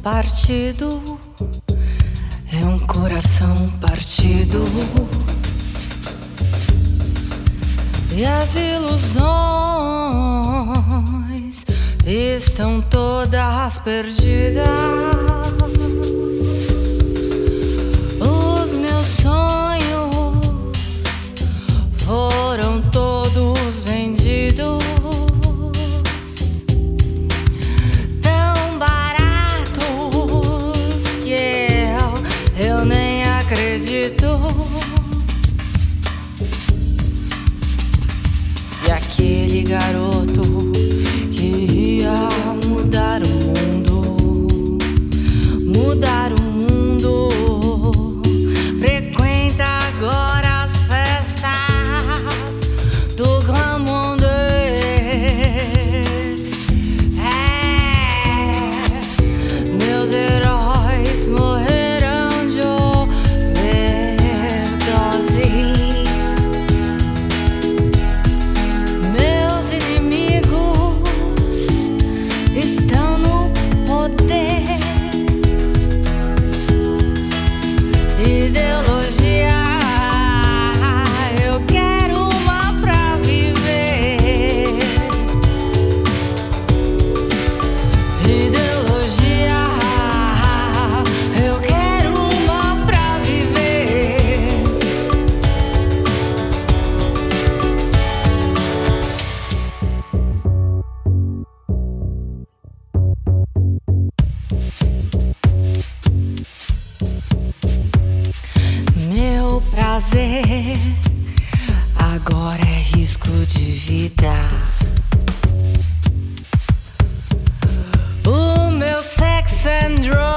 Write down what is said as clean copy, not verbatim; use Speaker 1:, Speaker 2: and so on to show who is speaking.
Speaker 1: partido, é um coração partido. E as ilusões estão todas perdidas. Os meus sonhos foram todos vendidos. Tão baratos que eu nem acredito. E aquele garoto que ia mudar o mundo, mudar o mundo, frequenta agora as festas do Grand Monde. Meus heróis morreram de overdose. Meus inimigos estão no poder. Ideologia, eu quero uma pra viver. Ideologia, eu quero uma pra viver. Meu prazer agora é risco de vida. O meu sex and drugs